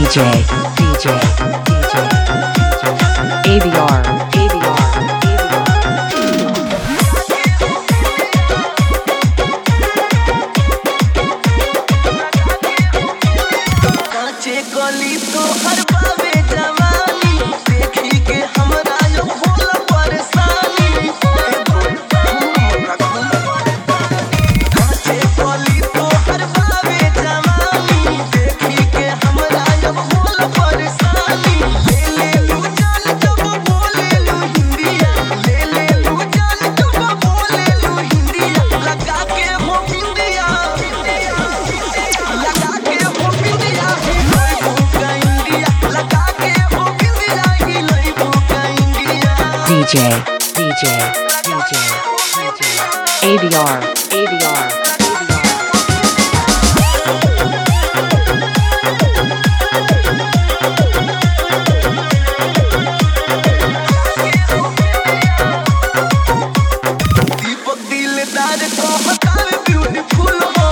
DJ, AVR, काचे गली तो हर बावे जवानी देखी के हमरा यो भोल परेशानी काचे गली तो हर बावे जवानी देखी के हमरा यो भोल परेशानी ले ले लू जान जब बोले लू हिंदिया ले ले लू जान जब बोले लू हिंदिया लगा के हो हिंदिया लगा के हो हिंदिया DJ, AVR, दीपक दिलदार को हटावे ब्यूटीफुल हो